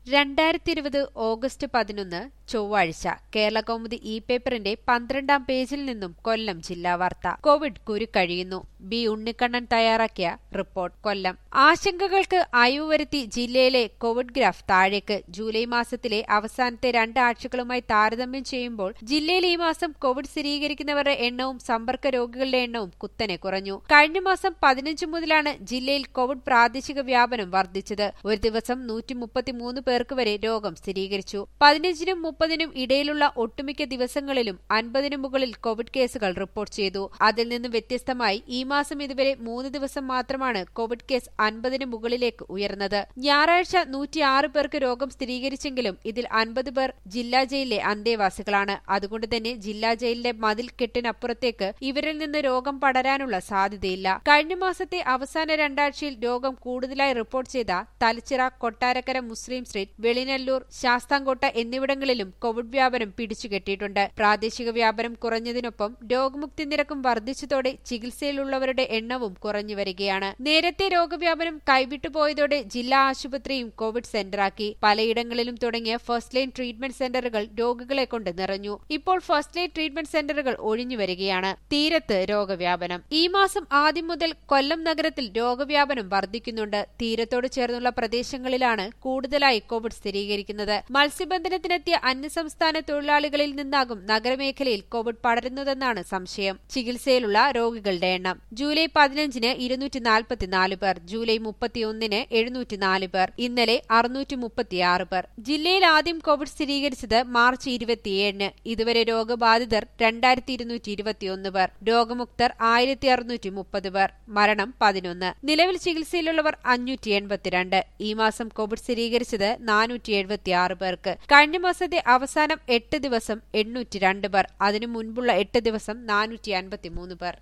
2020 August 11 ചൊവ്വാഴ്ച കേരളകൗമുദി പേപ്പറിന്റെ 12-ാം പേജിൽ നിന്നും കൊല്ലം ജില്ലാ വാർത്ത. കോവിഡ് കുരുക്കഴിയുന്നു. ബി ഉണ്ണിക്കണ്ണൻ തയ്യാറാക്കിയ റിപ്പോർട്ട്. കൊല്ലം. ആശങ്കകൾക്ക് അയവ് വരുത്തി ജില്ലയിലെ കോവിഡ് ഗ്രാഫ് താഴേക്ക്. ജൂലൈ മാസത്തിലെ അവസാനത്തെ 2 ആഴ്ചകളുമായി താരതമ്യം ചെയ്യുമ്പോൾ ജില്ലയിൽ ഈ മാസം കോവിഡ് സ്ഥിരീകരിക്കുന്നവരുടെ എണ്ണവും സമ്പർക്ക രോഗികളുടെ എണ്ണവും കുത്തനെ കുറഞ്ഞു. കഴിഞ്ഞ മാസം 15 മുതലാണ് ജില്ലയിൽ കോവിഡ് പ്രാദേശിക വ്യാപനം വർദ്ധിച്ചത്. ഒരു ദിവസം 133 പേർക്ക് വരെ രോഗം സ്ഥിരീകരിച്ചു. 15-നും 30-നും ഇടയിലുള്ള ഒട്ടുമിക്ക ദിവസങ്ങളിലും 50-ന് മുകളിൽ കോവിഡ് കേസുകൾ റിപ്പോർട്ട് ചെയ്തു. അതിൽ നിന്ന് വ്യത്യസ്തമായി ഈ മാസം ഇതുവരെ 3 ദിവസം മാത്രമാണ് കോവിഡ് കേസ് 50-ന് മുകളിലേക്ക് ഉയർന്നത്. ഞായറാഴ്ച 106 പേർക്ക് രോഗം സ്ഥിരീകരിച്ചെങ്കിലും ഇതിൽ 50 പേർ ജില്ലാ ജയിലിലെ അന്തേവാസികളാണ്. അതുകൊണ്ട് തന്നെ ജില്ലാ ജയിലിന്റെ മതിൽ കെട്ടിനപ്പുറത്തേക്ക് ഇവരിൽ നിന്ന് രോഗം പടരാനുള്ള സാധ്യതയില്ല. കഴിഞ്ഞ മാസത്തെ അവസാന 2 ആഴ്ചയിൽ രോഗം കൂടുതലായി റിപ്പോർട്ട് ചെയ്ത തലച്ചിറ, കൊട്ടാരക്കര, മുസ്ലിം സ്ട്രീറ്റ്, വെളിനല്ലൂർ, ശാസ്താംകോട്ട എന്നിവിടങ്ങളിലും കോവിഡ് വ്യാപനം പിടിച്ചുകെട്ടിയിട്ടുണ്ട്. പ്രാദേശിക വ്യാപനം കുറഞ്ഞതിനൊപ്പം രോഗമുക്തി നിരക്കും വർദ്ധിച്ചതോടെ ചികിത്സയിലുള്ളവരുടെ എണ്ണവും കുറഞ്ഞു വരികയാണ്. നേരത്തെ രോഗവ്യാപനം കൈവിട്ടുപോയതോടെ ജില്ലാ ആശുപത്രിയും കോവിഡ് സെന്ററാക്കി. പലയിടങ്ങളിലും തുടങ്ങിയ ഫസ്റ്റ് ലൈൻ ട്രീറ്റ്മെന്റ് സെന്ററുകൾ രോഗികളെ കൊണ്ട് നിറഞ്ഞു. ഇപ്പോൾ ഫസ്റ്റ് ലൈൻ ട്രീറ്റ്മെന്റ് സെന്ററുകൾ ഒഴിഞ്ഞു വരികയാണ്. തീരത്ത് രോഗവ്യാപനം. ഈ മാസം ആദ്യം മുതൽ കൊല്ലം നഗരത്തിൽ രോഗവ്യാപനം വർദ്ധിക്കുന്നുണ്ട്. തീരത്തോട് ചേർന്നുള്ള പ്രദേശങ്ങളിലാണ് കൂടുതലായി കോവിഡ് സ്ഥിരീകരിക്കുന്നത്. മത്സ്യബന്ധനത്തിനെത്തിയ അന്യസംസ്ഥാന തൊഴിലാളികളിൽ നിന്നാകും നഗരമേഖലയിൽ കോവിഡ് പടരുന്നതെന്നാണ് സംശയം. ചികിത്സയിലുള്ള രോഗികളുടെ എണ്ണം. ജൂലൈ 15-ന് 244 പേർ, ജൂലൈ 31-ന് 704 പേർ, ഇന്നലെ 636 പേർ. ജില്ലയിൽ ആദ്യം കോവിഡ് സ്ഥിരീകരിച്ചത് മാർച്ച് 27-ന്. ഇതുവരെ രോഗബാധിതർ 2221 പേർ, രോഗമുക്തർ 1630 പേർ, മരണം 11. നിലവിൽ ചികിത്സയിലുള്ളവർ 582. ഈ മാസം കോവിഡ് സ്ഥിരീകരിച്ചത് 476 പേർക്ക്. കഴിഞ്ഞ മാസത്തെ അവസാനം 8 ദിവസം 802 പേർ, അതിനു മുൻപുള്ള 8 ദിവസം 453 പേർ.